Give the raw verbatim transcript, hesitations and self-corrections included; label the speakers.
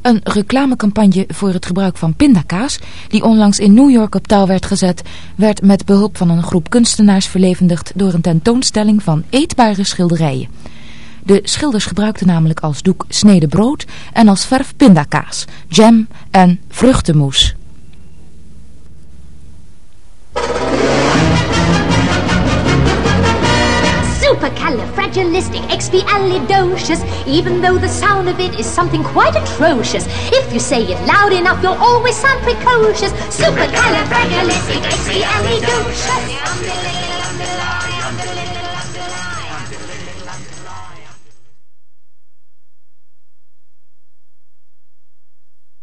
Speaker 1: Een reclamecampagne voor het gebruik van pindakaas, die onlangs in New York op touw werd gezet, werd met behulp van een groep kunstenaars verlevendigd door een tentoonstelling van eetbare schilderijen. De schilders gebruikten namelijk als doek sneden brood en als verf pindakaas, jam en vruchtenmoes.
Speaker 2: Supercalifragilisticexpialidocious. Even though the sound of it is something quite atrocious, if you say it loud enough, you'll always sound precocious. Supercalifragilisticexpialidocious.